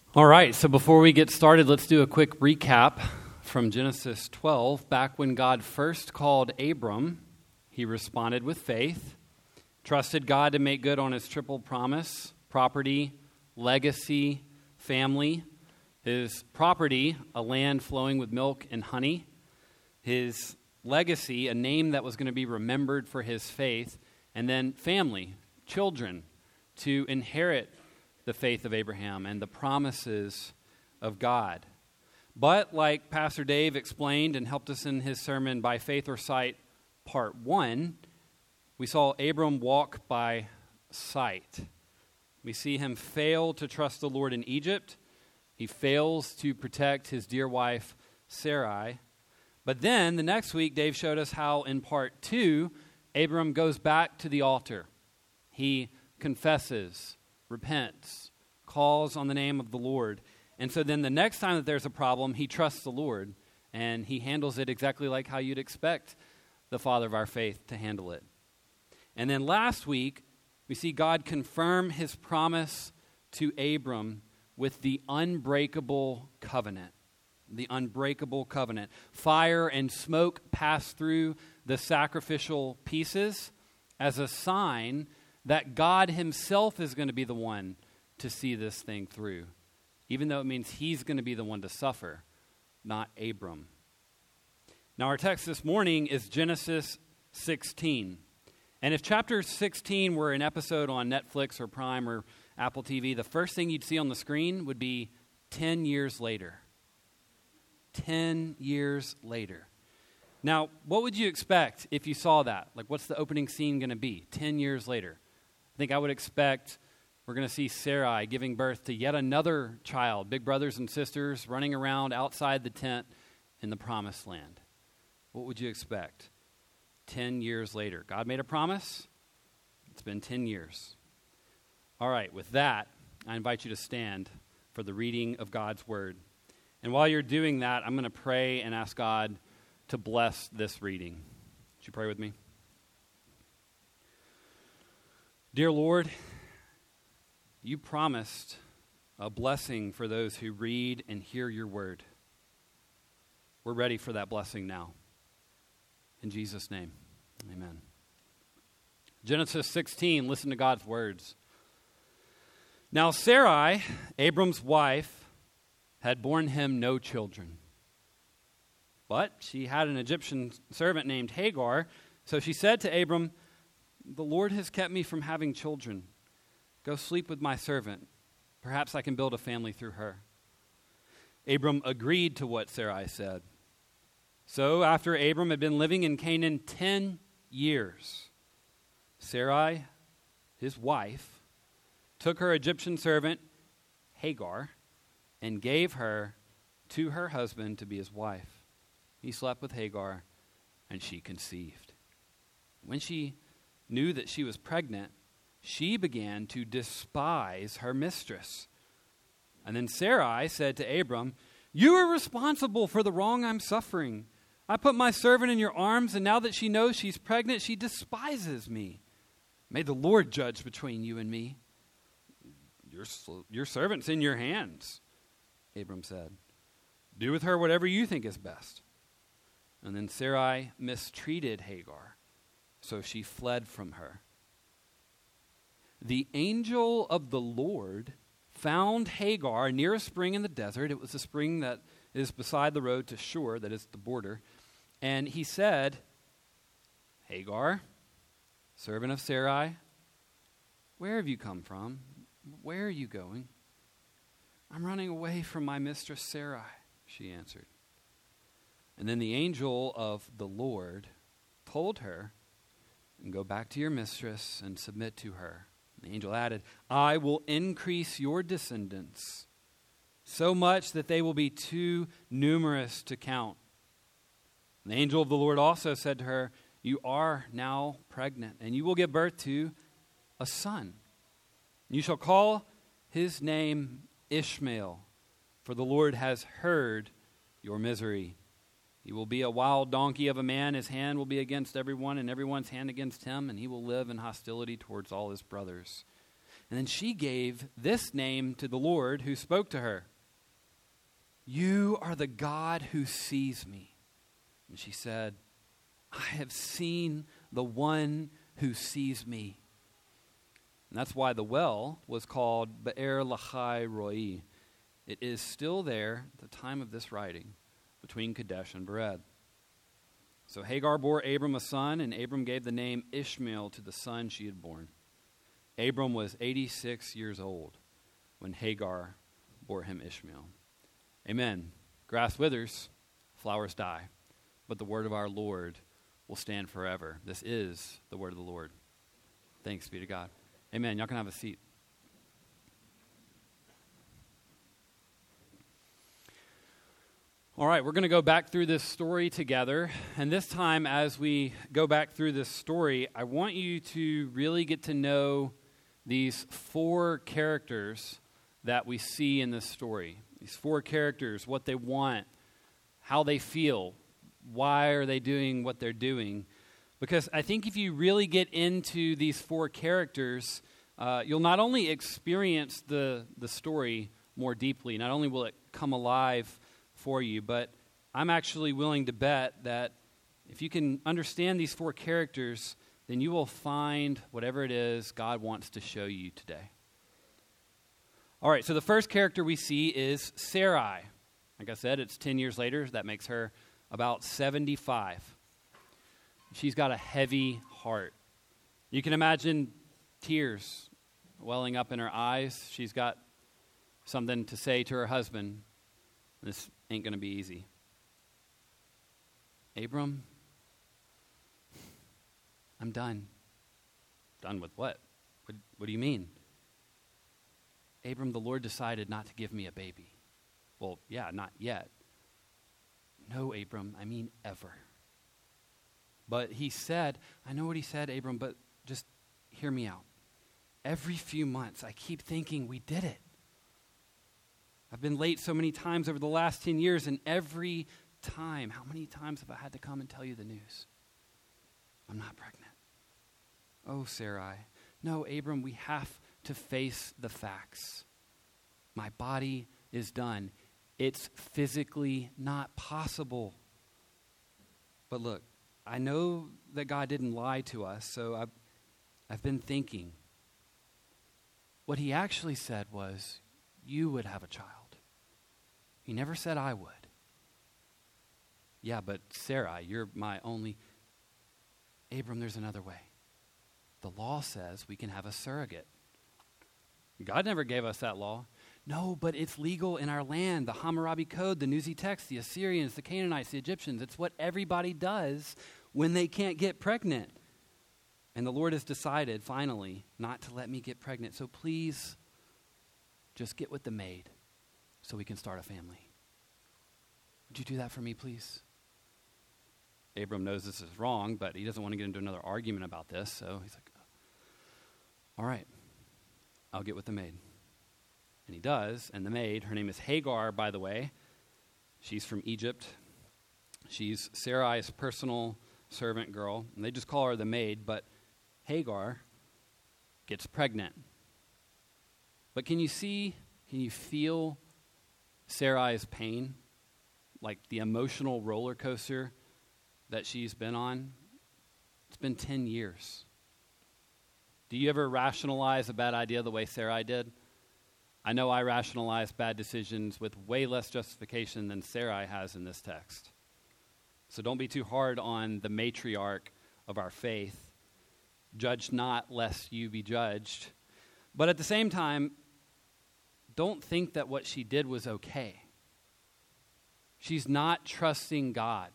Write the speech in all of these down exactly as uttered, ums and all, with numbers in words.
All right, so before we get started, let's do a quick recap from Genesis twelve. Back when God first called Abram, he responded with faith, trusted God to make good on his triple promise: property, legacy, family. His property, a land flowing with milk and honey. His legacy, a name that was going to be remembered for his faith. And then family, children, to inherit the faith of Abraham and the promises of God. But like Pastor Dave explained and helped us in his sermon, By Faith or Sight, part one, we saw Abram walk by sight. We see him fail to trust the Lord in Egypt. He fails to protect his dear wife, Sarai. But then the next week, Dave showed us how in part two, Abram goes back to the altar. He confesses, repents, calls on the name of the Lord. And so then the next time that there's a problem, he trusts the Lord, and he handles it exactly like how you'd expect the father of our faith to handle it. And then last week, we see God confirm his promise to Abram with the unbreakable covenant. The unbreakable covenant. Fire and smoke pass through the sacrificial pieces as a sign that God himself is going to be the one to see this thing through, even though it means he's going to be the one to suffer, not Abram. Now our text this morning is Genesis sixteen. And if chapter sixteen were an episode on Netflix or Prime or Apple T V, the first thing you'd see on the screen would be ten years later. ten years later. Now, what would you expect if you saw that? Like, what's the opening scene going to be ten years later? I think I would expect we're going to see Sarai giving birth to yet another child, big brothers and sisters running around outside the tent in the promised land. What would you expect? Ten years later. God made a promise. It's been ten years. All right, with that, I invite you to stand for the reading of God's word. And while you're doing that, I'm going to pray and ask God to bless this reading. Would you pray with me? Dear Lord, you promised a blessing for those who read and hear your word. We're ready for that blessing now. In Jesus' name, amen. Genesis sixteen, listen to God's words. Now Sarai, Abram's wife, had borne him no children. But she had an Egyptian servant named Hagar, so she said to Abram, "The Lord has kept me from having children. Go sleep with my servant. Perhaps I can build a family through her." Abram agreed to what Sarai said. So after Abram had been living in Canaan ten years, Sarai, his wife, took her Egyptian servant, Hagar, and gave her to her husband to be his wife. He slept with Hagar, and she conceived. When she knew that she was pregnant, she began to despise her mistress. And then Sarai said to Abram, "You are responsible for the wrong I'm suffering. I put my servant in your arms, and now that she knows she's pregnant, she despises me. May the Lord judge between you and me." Your, your servant's in your hands, Abram said. "Do with her whatever you think is best." And then Sarai mistreated Hagar, so she fled from her. The angel of the Lord found Hagar near a spring in the desert. It was a spring that is beside the road to Shur, that is the border. And he said, "Hagar, servant of Sarai, where have you come from? Where are you going?" "I'm running away from my mistress Sarai," she answered. And then the angel of the Lord told her, "Go back to your mistress and submit to her." The angel added, "I will increase your descendants so much that they will be too numerous to count." And the angel of the Lord also said to her, "You are now pregnant, and you will give birth to a son. You shall call his name Ishmael, for the Lord has heard your misery. He will be a wild donkey of a man. His hand will be against everyone, and everyone's hand against him, and he will live in hostility towards all his brothers. And then she gave this name to the Lord who spoke to her. You are the God who sees me. And she said, I have seen the one who sees me. And that's why the well was called Be'er Lahai Roi. It is still there at the time of this writing, between Kadesh and Bered. So Hagar bore Abram a son, and Abram gave the name Ishmael to the son she had born. Abram was eighty-six years old when Hagar bore him Ishmael. Amen. Grass withers, flowers die, but the word of our Lord will stand forever. This is the word of the Lord. Thanks be to God. Amen. Y'all can have a seat. All right, we're going to go back through this story together. And this time, as we go back through this story, I want you to really get to know these four characters that we see in this story. These four characters, what they want, how they feel, why are they doing what they're doing. Because I think if you really get into these four characters, uh, you'll not only experience the, the story more deeply, not only will it come alive for you, but I'm actually willing to bet that if you can understand these four characters, then you will find whatever it is God wants to show you today. All right, so the first character we see is Sarai. Like I said, it's ten years later. That makes her about seventy-five. She's got a heavy heart. You can imagine tears welling up in her eyes. She's got something to say to her husband. This ain't going to be easy. Abram, I'm done. Done with what? What, what do you mean? Abram, the Lord decided not to give me a baby. Well, yeah, not yet. No, Abram, I mean ever. But he said, I know what he said, Abram, but just hear me out. Every few months, I keep thinking we did it. I've been late so many times over the last ten years, and every time, how many times have I had to come and tell you the news? I'm not pregnant. Oh, Sarai. No, Abram, we have to face the facts. My body is done. It's physically not possible. But look, I know that God didn't lie to us, so I've, I've been thinking. What he actually said was, you would have a child. He never said I would. Yeah, but Sarai, you're my only... Abram, there's another way. The law says we can have a surrogate. God never gave us that law. No, but it's legal in our land. The Hammurabi Code, the Nuzi text, the Assyrians, the Canaanites, the Egyptians. It's what everybody does when they can't get pregnant. And the Lord has decided, finally, not to let me get pregnant. So please, just get with the maid so we can start a family. Would you do that for me, please? Abram knows this is wrong, but he doesn't want to get into another argument about this. So he's like, all right, I'll get with the maid. And he does, and the maid, her name is Hagar, by the way. She's from Egypt. She's Sarai's personal servant girl, and they just call her the maid, but Hagar gets pregnant. But can you see, can you feel Sarai's pain? Like the emotional roller coaster that she's been on? It's been ten years. Do you ever rationalize a bad idea the way Sarai did? I know I rationalize bad decisions with way less justification than Sarai has in this text. So don't be too hard on the matriarch of our faith. Judge not, lest you be judged. But at the same time, don't think that what she did was okay. She's not trusting God.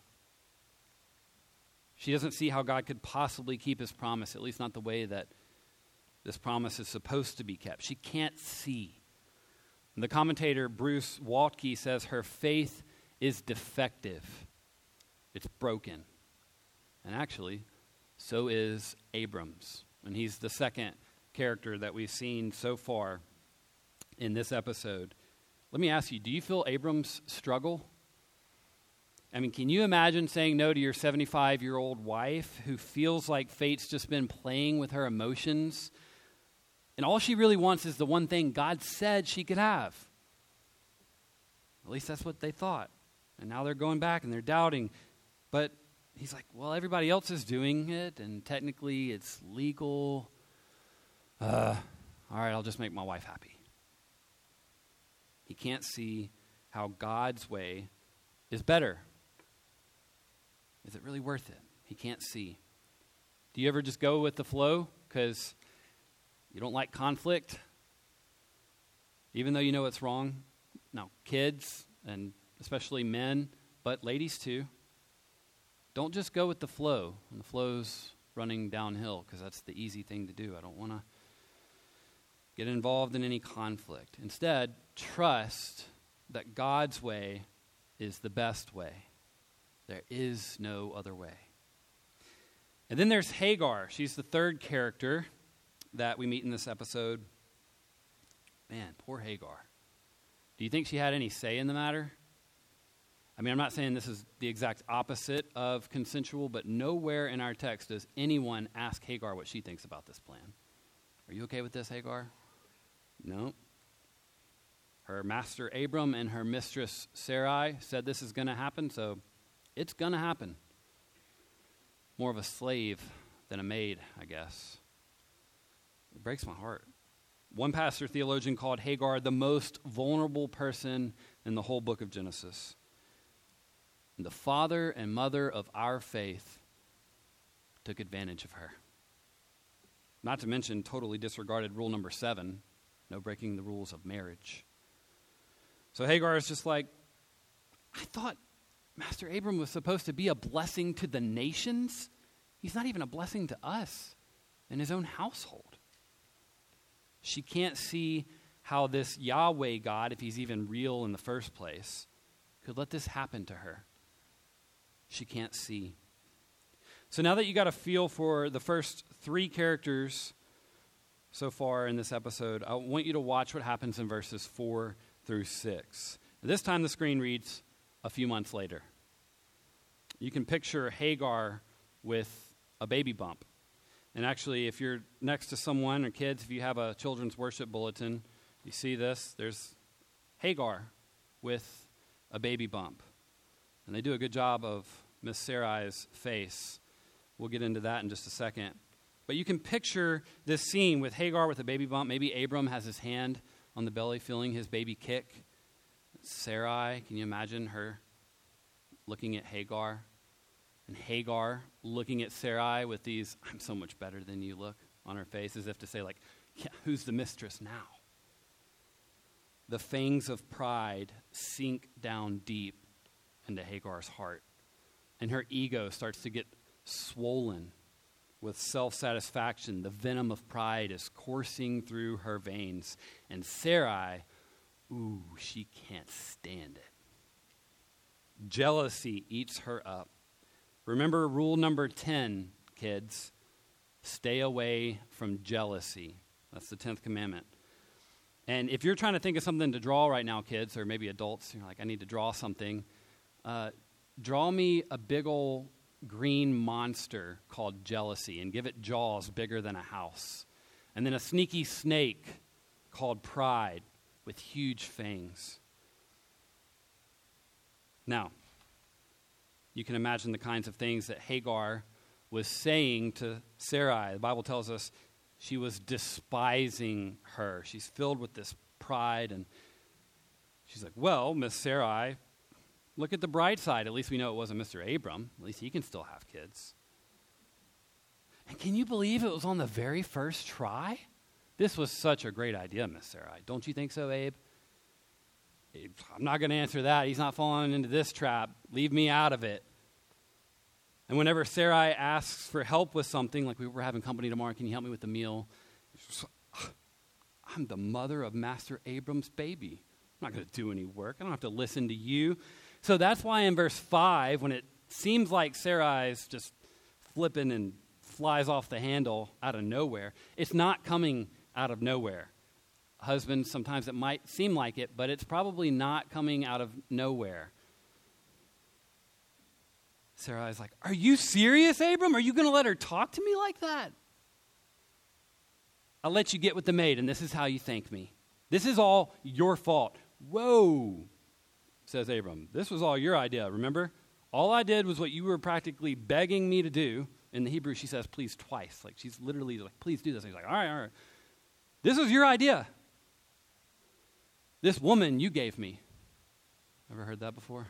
She doesn't see how God could possibly keep his promise, at least not the way that this promise is supposed to be kept. She can't see. And the commentator Bruce Waltke says her faith is defective. It's broken. And actually, so is Abram's. And he's the second character that we've seen so far in this episode. Let me ask you, do you feel Abram's struggle? I mean, can you imagine saying no to your seventy-five-year-old wife who feels like fate's just been playing with her emotions? And all she really wants is the one thing God said she could have. At least that's what they thought. And now they're going back and they're doubting. But he's like, well, everybody else is doing it, and technically it's legal. Uh, all right, I'll just make my wife happy. He can't see how God's way is better. Is it really worth it? He can't see. Do you ever just go with the flow because you don't like conflict, even though you know it's wrong? Now, kids, and especially men, but ladies too, don't just go with the flow when the flow's running downhill, because that's the easy thing to do. I don't want to get involved in any conflict. Instead, trust that God's way is the best way. There is no other way. And then there's Hagar. She's the third character that we meet in this episode. Man, poor Hagar. Do you think she had any say in the matter? I mean, I'm not saying this is the exact opposite of consensual, but nowhere in our text does anyone ask Hagar what she thinks about this plan. Are you okay with this, Hagar? No. Her master Abram and her mistress Sarai said this is going to happen, so it's going to happen. More of a slave than a maid, I guess. It breaks my heart. One pastor theologian called Hagar the most vulnerable person in the whole book of Genesis. And the father and mother of our faith took advantage of her. Not to mention, totally disregarded rule number seven, no breaking the rules of marriage. So Hagar is just like, I thought Master Abram was supposed to be a blessing to the nations. He's not even a blessing to us in his own household. She can't see how this Yahweh God, if he's even real in the first place, could let this happen to her. She can't see. So now that you got a feel for the first three characters so far in this episode, I want you to watch what happens in verses four through six. This time the screen reads, a few months later. You can picture Hagar with a baby bump. And actually, if you're next to someone or kids, if you have a children's worship bulletin, you see this. There's Hagar with a baby bump. And they do a good job of Miss Sarai's face. We'll get into that in just a second. But you can picture this scene with Hagar with a baby bump. Maybe Abram has his hand on the belly, feeling his baby kick. Sarai, can you imagine her looking at Hagar? And Hagar looking at Sarai with these, I'm so much better than you look, on her face, as if to say, like, yeah, who's the mistress now? The fangs of pride sink down deep into Hagar's heart. And her ego starts to get swollen with self-satisfaction. The venom of pride is coursing through her veins. And Sarai, ooh, she can't stand it. Jealousy eats her up. Remember rule number ten, kids. Stay away from jealousy. That's the tenth commandment. And if you're trying to think of something to draw right now, kids, or maybe adults, you're like, I need to draw something. Uh, draw me a big old green monster called jealousy and give it jaws bigger than a house. And then a sneaky snake called pride with huge fangs. Now, you can imagine the kinds of things that Hagar was saying to Sarai. The Bible tells us she was despising her. She's filled with this pride, and she's like, well, Miss Sarai, look at the bright side. At least we know it wasn't Mister Abram. At least he can still have kids. And can you believe it was on the very first try? This was such a great idea, Miss Sarai. Don't you think so, Abe? I'm not going to answer that. He's not falling into this trap. Leave me out of it. And whenever Sarai asks for help with something, like we were having company tomorrow, can you help me with the meal? I'm the mother of Master Abram's baby. I'm not going to do any work. I don't have to listen to you. So that's why in verse five, when it seems like Sarai's just flipping and flies off the handle out of nowhere, it's not coming out of nowhere. Husbands, sometimes it might seem like it, but it's probably not coming out of nowhere. Sarai's like, are you serious, Abram? Are you going to let her talk to me like that? I let you get with the maid, and this is how you thank me. This is all your fault. Whoa, says Abram. This was all your idea, remember? All I did was what you were practically begging me to do. In the Hebrew, she says, please, twice. Like, she's literally like, please do this. And he's like, all right, all right. This was your idea. This woman you gave me. Ever heard that before?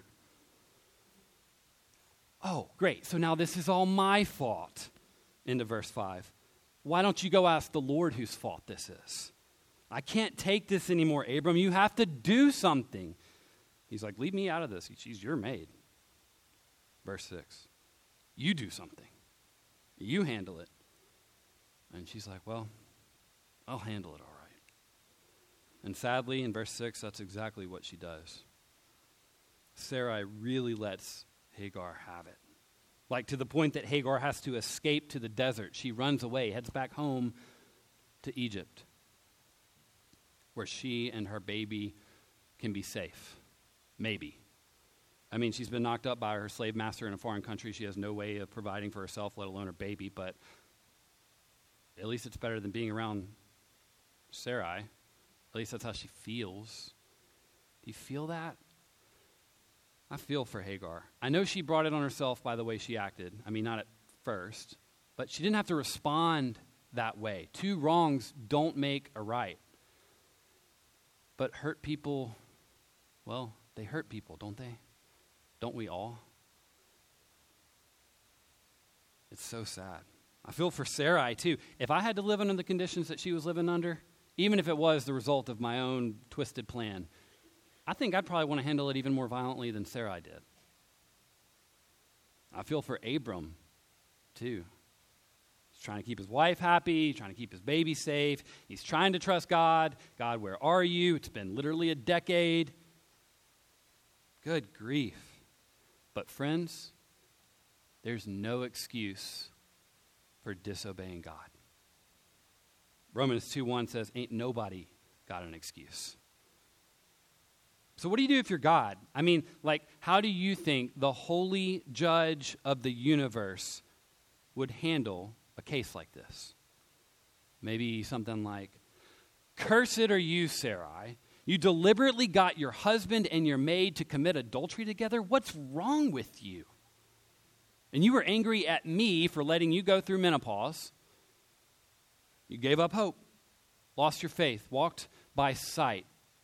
Oh, great. So now this is all my fault. Into verse five. Why don't you go ask the Lord whose fault this is? I can't take this anymore, Abram. You have to do something. He's like, leave me out of this. She's your maid. Verse six. You do something. You handle it. And she's like, well, I'll handle it all right. And sadly, in verse six, that's exactly what she does. Sarai really lets Hagar have it. Like to the point that Hagar has to escape to the desert. She runs away, heads back home to Egypt, where she and her baby can be safe. Maybe. I mean, she's been knocked up by her slave master in a foreign country. She has no way of providing for herself, let alone her baby. But at least it's better than being around Sarai. At least that's how she feels. Do you feel that? I feel for Hagar. I know she brought it on herself by the way she acted. I mean, not at first. But she didn't have to respond that way. Two wrongs don't make a right. But hurt people, well, they hurt people, don't they? Don't we all? It's so sad. I feel for Sarai, too. If I had to live under the conditions that she was living under, even if it was the result of my own twisted plan, I think I'd probably want to handle it even more violently than Sarai did. I feel for Abram, too. He's trying to keep his wife happy, trying to keep his baby safe. He's trying to trust God. God, where are you? It's been literally a decade. Good grief. But friends, there's no excuse for disobeying God. Romans two one says, ain't nobody got an excuse. So what do you do if you're God? I mean, like, how do you think the holy judge of the universe would handle a case like this? Maybe something like, cursed are you, Sarai. You deliberately got your husband and your maid to commit adultery together? What's wrong with you? And you were angry at me for letting you go through menopause. You gave up hope, lost your faith, walked by sight.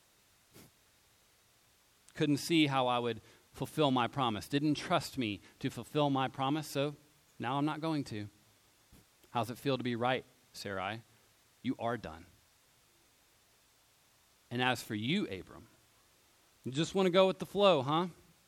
Couldn't see how I would fulfill my promise. Didn't trust me to fulfill my promise, so now I'm not going to. How's it feel to be right, Sarai? You are done. And as for you, Abram, you just want to go with the flow, huh?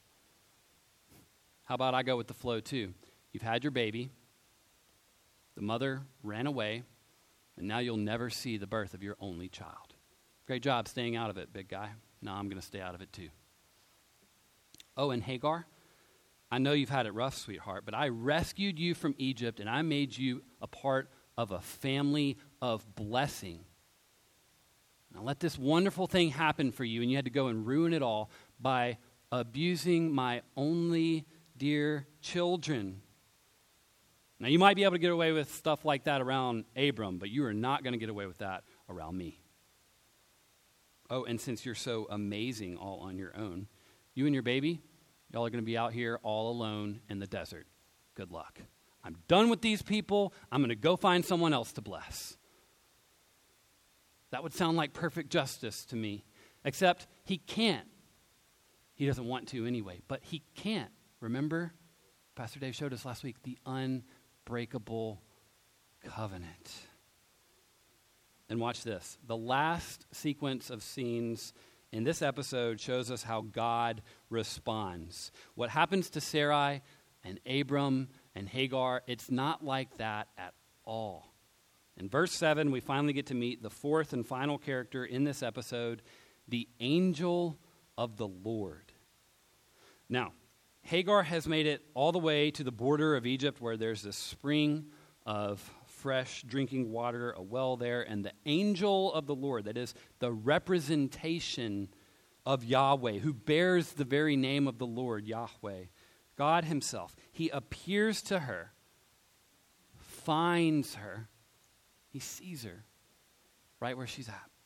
How about I go with the flow too? You've had your baby. The mother ran away, and now you'll never see the birth of your only child. Great job staying out of it, big guy. Now I'm going to stay out of it too. Oh, and Hagar, I know you've had it rough, sweetheart, but I rescued you from Egypt, and I made you a part of a family of blessing. Now let this wonderful thing happen for you, and you had to go and ruin it all by abusing my only dear children. Now you might be able to get away with stuff like that around Abram, but you are not going to get away with that around me. Oh, and since you're so amazing all on your own, you and your baby, y'all are going to be out here all alone in the desert. Good luck. I'm done with these people. I'm going to go find someone else to bless. That would sound like perfect justice to me, except he can't. He doesn't want to anyway, but he can't. Remember, Pastor Dave showed us last week, the unbreakable covenant. And watch this. The last sequence of scenes in this episode shows us how God responds. What happens to Sarai and Abram and Hagar, it's not like that at all. In verse seven, we finally get to meet the fourth and final character in this episode, the angel of the Lord. Now, Hagar has made it all the way to the border of Egypt where there's this spring of fresh drinking water, a well there, and the angel of the Lord, that is the representation of Yahweh, who bears the very name of the Lord, Yahweh, God himself. He appears to her, finds her, he sees her, right where she's at.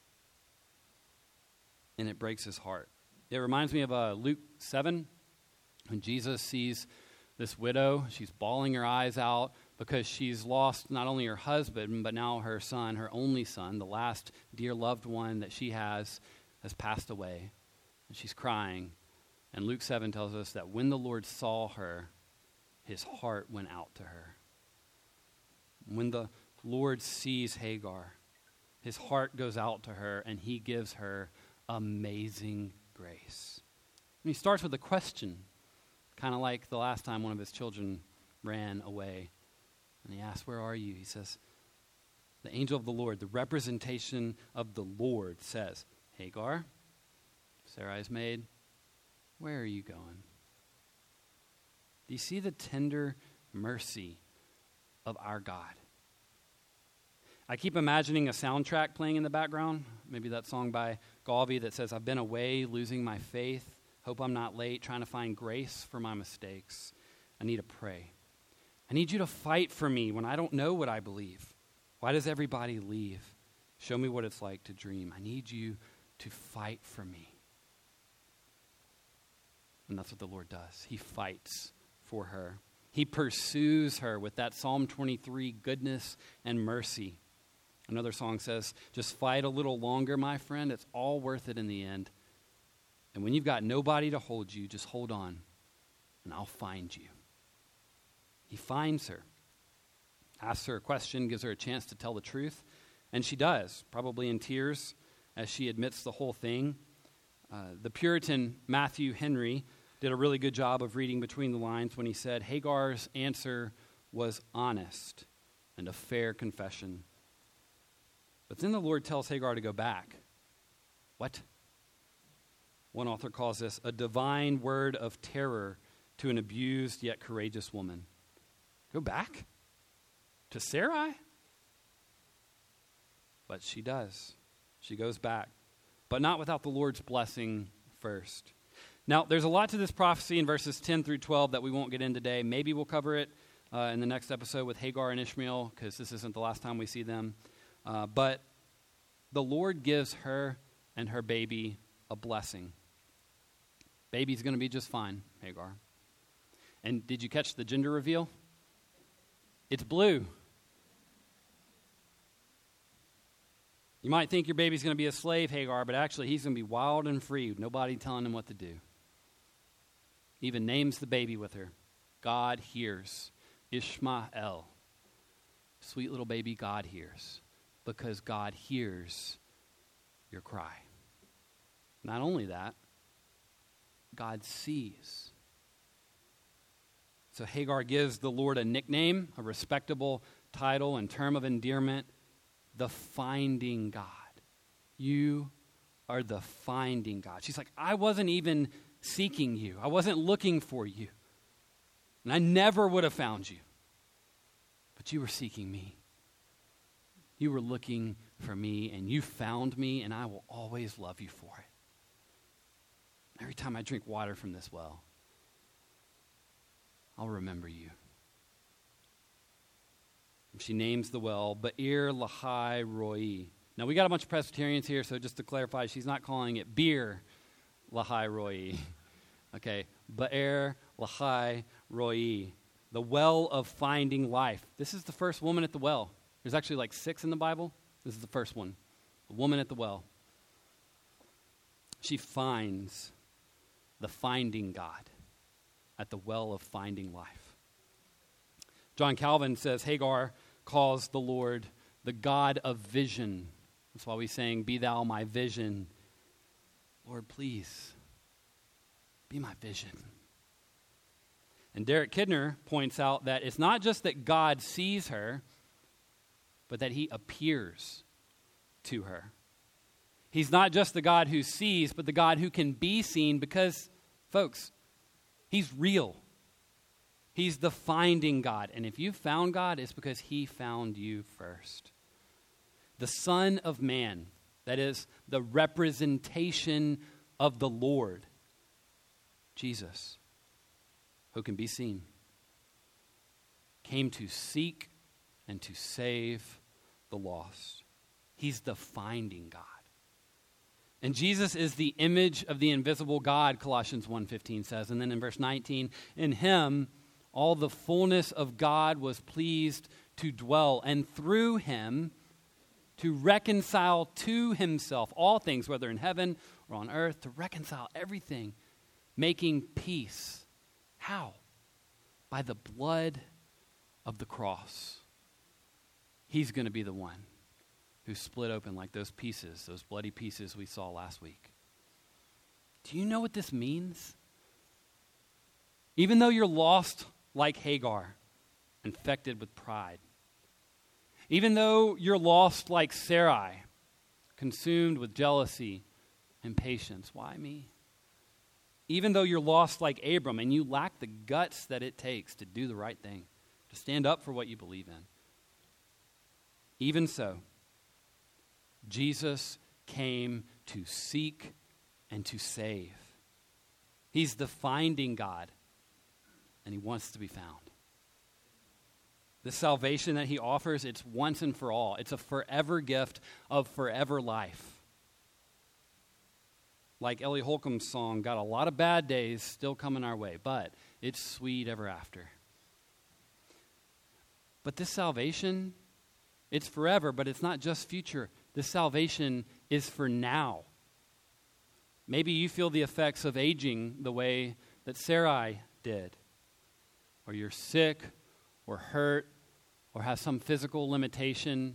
And it breaks his heart. It reminds me of uh, Luke seven, when Jesus sees this widow. She's bawling her eyes out because she's lost not only her husband, but now her son, her only son, the last dear loved one that she has, has passed away. And she's crying. And Luke seven tells us that when the Lord saw her, his heart went out to her. When the Lord sees Hagar, his heart goes out to her, and he gives her amazing grace. And he starts with a question, kind of like the last time one of his children ran away. And he asks, where are you? He says, the angel of the Lord, the representation of the Lord says, Hagar, Sarai's maid, where are you going? Do you see the tender mercy of our God? I keep imagining a soundtrack playing in the background. Maybe that song by Galvi that says, I've been away, losing my faith. Hope I'm not late, trying to find grace for my mistakes. I need to pray. I need you to fight for me when I don't know what I believe. Why does everybody leave? Show me what it's like to dream. I need you to fight for me. And that's what the Lord does. He fights for her. He pursues her with that Psalm twenty-three goodness and mercy. Another song says, just fight a little longer, my friend. It's all worth it in the end. And when you've got nobody to hold you, just hold on, and I'll find you. He finds her, asks her a question, gives her a chance to tell the truth, and she does, probably in tears as she admits the whole thing. Uh, the Puritan Matthew Henry did a really good job of reading between the lines when he said, Hagar's answer was honest and a fair confession. But then the Lord tells Hagar to go back. What? One author calls this a divine word of terror to an abused yet courageous woman. Go back? To Sarai? But she does. She goes back. But not without the Lord's blessing first. Now, there's a lot to this prophecy in verses ten through twelve that we won't get in today. Maybe we'll cover it uh, in the next episode with Hagar and Ishmael, because this isn't the last time we see them. Uh, but the Lord gives her and her baby a blessing. Baby's going to be just fine, Hagar. And did you catch the gender reveal? It's blue. You might think your baby's going to be a slave, Hagar, but actually he's going to be wild and free, nobody telling him what to do. Even names the baby with her. God hears. Ishmael. Sweet little baby, God hears. Because God hears your cry. Not only that, God sees. So Hagar gives the Lord a nickname, a respectable title and term of endearment, the finding God. You are the finding God. She's like, I wasn't even seeking you. I wasn't looking for you. And I never would have found you. But you were seeking me. You were looking for me, and you found me, and I will always love you for it. Every time I drink water from this well, I'll remember you. She names the well Be'er Lahai Roi. Now, we got a bunch of Presbyterians here, so just to clarify, she's not calling it Beer Lahai Roi. Okay, Be'er Lahai Roi, the well of finding life. This is the first woman at the well. There's actually like six in the Bible. This is the first one, the woman at the well. She finds the finding God at the well of finding life. John Calvin says Hagar calls the Lord the God of vision. That's why we sang, be thou my vision. Lord, please, be my vision. And Derek Kidner points out that it's not just that God sees her, but that he appears to her. He's not just the God who sees, but the God who can be seen because, folks, he's real. He's the finding God. And if you found God, it's because he found you first. The Son of Man, that is the representation of the Lord, Jesus, who can be seen, came to seek and to save the lost. He's the finding God. And Jesus is the image of the invisible God, Colossians one fifteen says. And then in verse nineteen, in him all the fullness of God was pleased to dwell, and through him to reconcile to himself all things, whether in heaven or on earth, to reconcile everything, making peace. How? By the blood of the cross. He's going to be the one who split open like those pieces, those bloody pieces we saw last week. Do you know what this means? Even though you're lost like Hagar, infected with pride, even though you're lost like Sarai, consumed with jealousy and patience, why me? Even though you're lost like Abram and you lack the guts that it takes to do the right thing, to stand up for what you believe in, even so, Jesus came to seek and to save. He's the finding God, and he wants to be found. The salvation that he offers, it's once and for all. It's a forever gift of forever life. Like Ellie Holcomb's song, got a lot of bad days still coming our way, but it's sweet ever after. But this salvation, it's forever, but it's not just future. This salvation is for now. Maybe you feel the effects of aging the way that Sarai did. Or you're sick or hurt or have some physical limitation.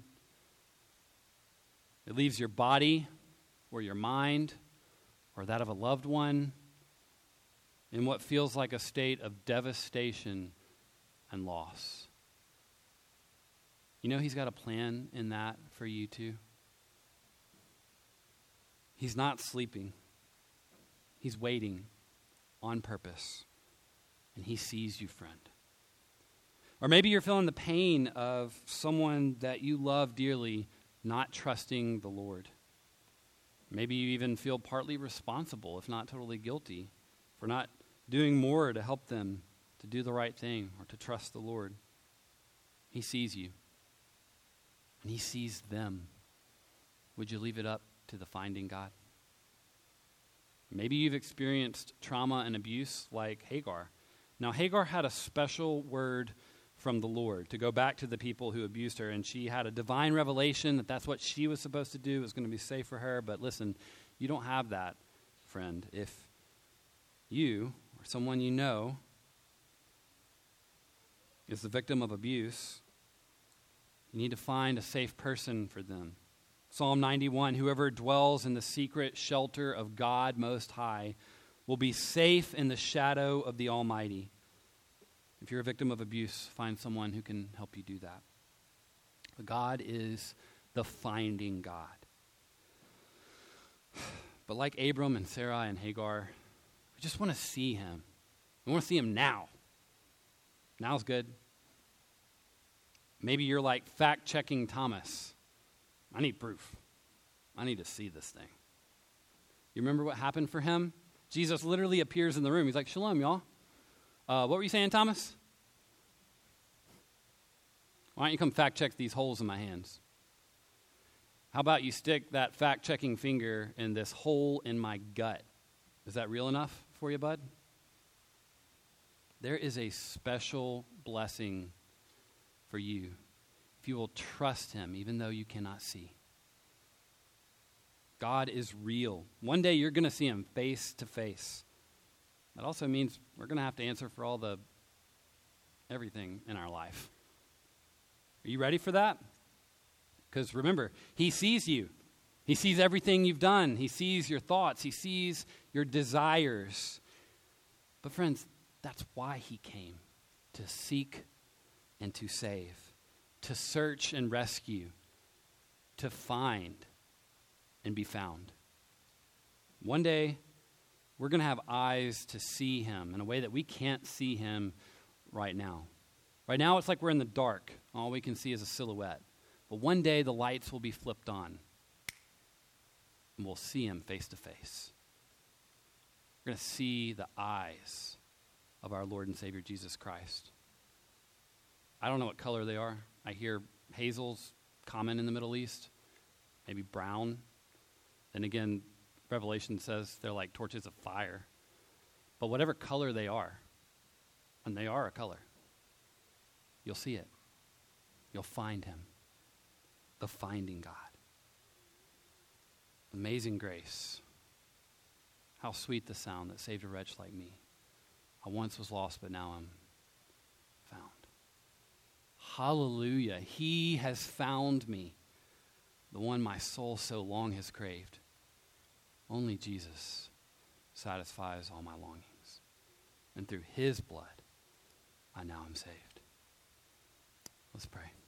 It leaves your body or your mind or that of a loved one in what feels like a state of devastation and loss. You know he's got a plan in that for you too. He's not sleeping. He's waiting on purpose. And he sees you, friend. Or maybe you're feeling the pain of someone that you love dearly not trusting the Lord. Maybe you even feel partly responsible, if not totally guilty, for not doing more to help them to do the right thing or to trust the Lord. He sees you. And he sees them. Would you leave it up to the finding God? Maybe you've experienced trauma and abuse like Hagar. Now, Hagar had a special word from the Lord to go back to the people who abused her, and she had a divine revelation that that's what she was supposed to do. It was going to be safe for her. But listen, you don't have that, friend. If you or someone you know is the victim of abuse, you need to find a safe person for them. Psalm ninety-one, whoever dwells in the secret shelter of God Most High will be safe in the shadow of the Almighty. If you're a victim of abuse, find someone who can help you do that. But God is the finding God. But like Abram and Sarai and Hagar, we just want to see him. We want to see him now. Now's good. Maybe you're like fact-checking Thomas. I need proof. I need to see this thing. You remember what happened for him? Jesus literally appears in the room. He's like, shalom, y'all. Uh, what were you saying, Thomas? Why don't you come fact-check these holes in my hands? How about you stick that fact-checking finger in this hole in my gut? Is that real enough for you, bud? There is a special blessing for you if you will trust him, even though you cannot see. God is real. One day you're going to see him face to face. That also means we're going to have to answer for all the everything in our life. Are you ready for that? Because remember, he sees you. He sees everything you've done. He sees your thoughts. He sees your desires. But friends, that's why he came, to seek and to save, to search and rescue, to find and be found. One day, we're going to have eyes to see him in a way that we can't see him right now. Right now, it's like we're in the dark. All we can see is a silhouette. But one day, the lights will be flipped on, and we'll see him face to face. We're going to see the eyes of our Lord and Savior, Jesus Christ. I don't know what color they are. I hear hazel's common in the Middle East. maybe brown. Then again, Revelation says they're like torches of fire. But whatever color they are, and they are a color, you'll see it. You'll find him. The finding God. Amazing grace. How sweet the sound that saved a wretch like me. I once was lost, but now I'm found. Hallelujah. He has found me, the one my soul so long has craved. Only Jesus satisfies all my longings. And through his blood, I now am saved. Let's pray.